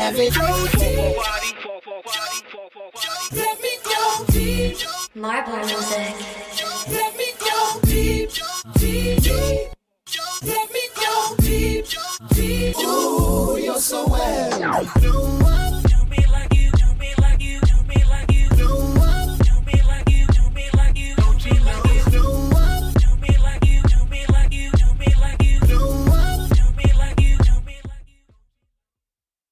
Let me go deep. Let me go deep. Marble music. Let me go deep, deep, deep. Let me go deep, deep. Ooh, you're so well. No one